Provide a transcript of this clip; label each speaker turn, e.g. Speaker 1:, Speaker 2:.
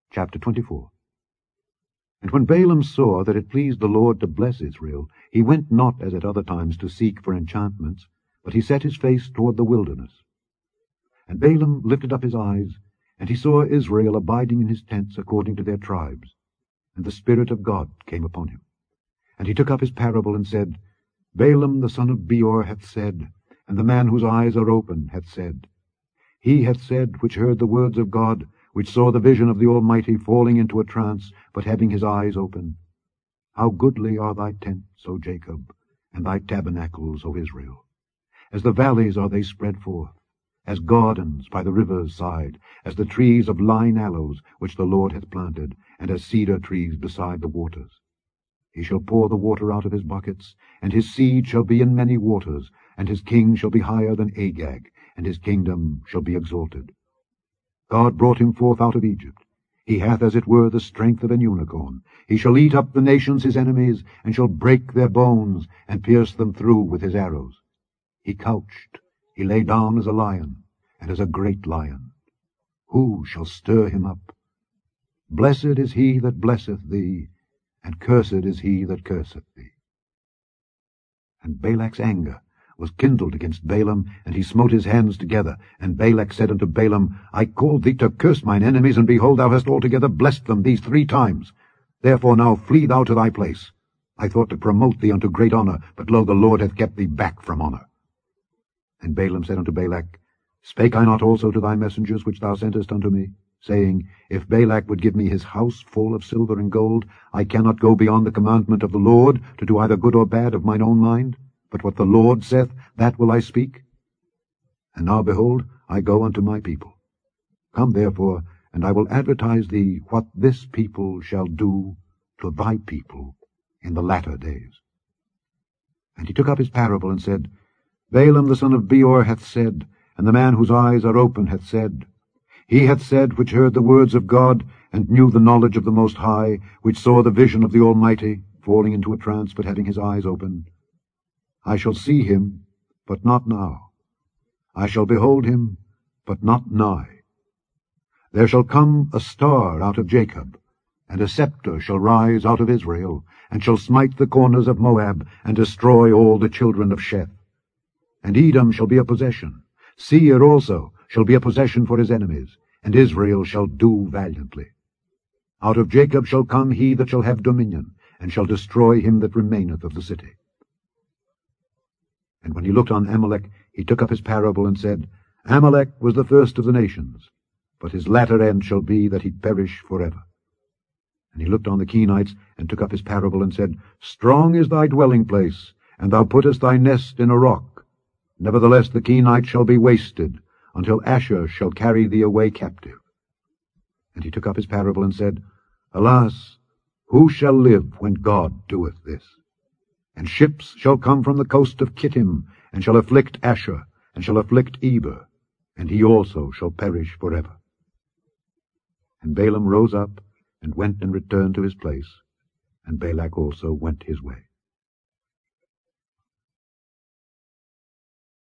Speaker 1: Chapter 24. And when Balaam saw that it pleased the Lord to bless Israel, he went not as at other times to seek for enchantments, but he set his face toward the wilderness. And Balaam lifted up his eyes, and he saw Israel abiding in his tents according to their tribes. And the Spirit of God came upon him. And he took up his parable and said, Balaam the son of Beor hath said, and the man whose eyes are open hath said, He hath said which heard the words of God, which saw the vision of the Almighty, falling into a trance, but having his eyes open. How goodly are thy tents, O Jacob, and thy tabernacles, O Israel! As the valleys are they spread forth, as gardens by the river's side, as the trees of lign aloes, which the Lord hath planted, and as cedar trees beside the waters. He shall pour the water out of his buckets, and his seed shall be in many waters, and his king shall be higher than Agag, and his kingdom shall be exalted. God brought him forth out of Egypt. He hath as it were the strength of an unicorn. He shall eat up the nations his enemies, and shall break their bones, and pierce them through with his arrows. He couched, he lay down as a lion, and as a great lion. Who shall stir him up? Blessed is he that blesseth thee, and cursed is he that curseth thee. And Balak's anger was kindled against Balaam, and he smote his hands together. And Balak said unto Balaam, I called thee to curse mine enemies, and behold, thou hast altogether blessed them these 3 times. Therefore now flee thou to thy place. I thought to promote thee unto great honour, but lo, the Lord hath kept thee back from honour. And Balaam said unto Balak, Spake I not also to thy messengers which thou sentest unto me, saying, If Balak would give me his house full of silver and gold, I cannot go beyond the commandment of the Lord, to do either good or bad of mine own mind? But what the Lord saith, that will I speak. And now, behold, I go unto my people. Come therefore, and I will advertise thee what this people shall do to thy people in the latter days. And he took up his parable and said, Balaam the son of Beor hath said, and the man whose eyes are open hath said, He hath said which heard the words of God, and knew the knowledge of the Most High, which saw the vision of the Almighty, falling into a trance, but having his eyes open. I shall see him, but not now. I shall behold him, but not nigh. There shall come a star out of Jacob, and a scepter shall rise out of Israel, and shall smite the corners of Moab, and destroy all the children of Sheth. And Edom shall be a possession. Seir also shall be a possession for his enemies, and Israel shall do valiantly. Out of Jacob shall come he that shall have dominion, and shall destroy him that remaineth of the city. And when he looked on Amalek, he took up his parable and said, Amalek was the first of the nations, but his latter end shall be that he perish forever. And he looked on the Kenites, and took up his parable and said, Strong is thy dwelling place, and thou puttest thy nest in a rock. Nevertheless the Kenites shall be wasted, until Asher shall carry thee away captive. And he took up his parable and said, Alas, who shall live when God doeth this? And ships shall come from the coast of Kittim, and shall afflict Asher, and shall afflict Eber, and he also shall perish forever. And Balaam rose up, and went and returned to his place, and Balak also went his way.